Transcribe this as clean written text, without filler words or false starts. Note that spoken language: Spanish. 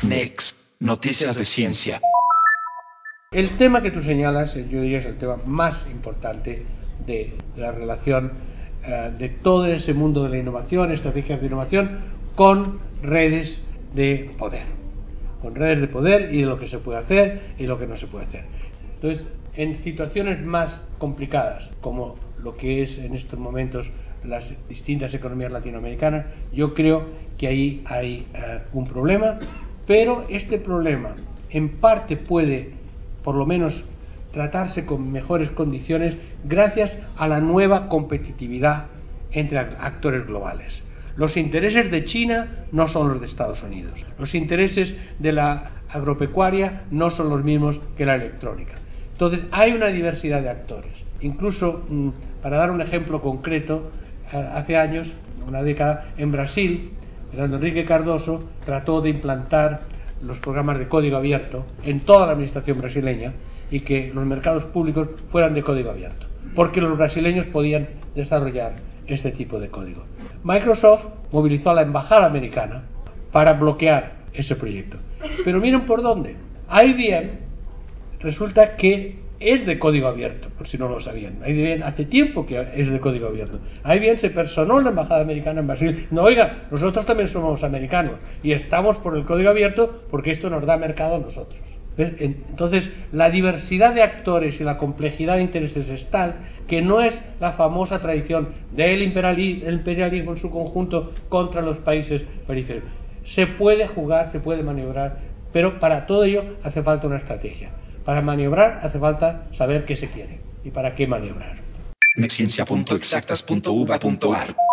Next, noticias de ciencia. El tema que tú señalas, yo diría, es el tema más importante de la relación de todo ese mundo de la innovación, estrategias de innovación, con redes de poder. Con redes de poder y de lo que se puede hacer y lo que no se puede hacer. Entonces, en situaciones más complicadas, como lo que es en estos momentos las distintas economías latinoamericanas, yo creo que ahí hay un problema, pero este problema en parte puede, por lo menos, tratarse con mejores condiciones gracias a la nueva competitividad entre actores globales. Los intereses de China no son los de Estados Unidos. Los intereses de la agropecuaria no son los mismos que la electrónica. Entonces, hay una diversidad de actores. Incluso, para dar un ejemplo concreto, hace años, una década, en Brasil, Fernando Henrique Cardoso trató de implantar los programas de código abierto en toda la administración brasileña y que los mercados públicos fueran de código abierto, porque los brasileños podían desarrollar este tipo de código. Microsoft movilizó a la embajada americana para bloquear ese proyecto. Pero miren por dónde. IBM resulta que es de código abierto, por si no lo sabían. IBM hace tiempo que es de código abierto. IBM se personó en la embajada americana en Brasil. No, oiga, nosotros también somos americanos y estamos por el código abierto porque esto nos da mercado a nosotros. Entonces, la diversidad de actores y la complejidad de intereses es tal que no es la famosa tradición del imperialismo en su conjunto contra los países periféricos. Se puede jugar, se puede maniobrar, pero para todo ello hace falta una estrategia. Para maniobrar hace falta saber qué se quiere y para qué maniobrar. Nexciencia.exactas.uva.ar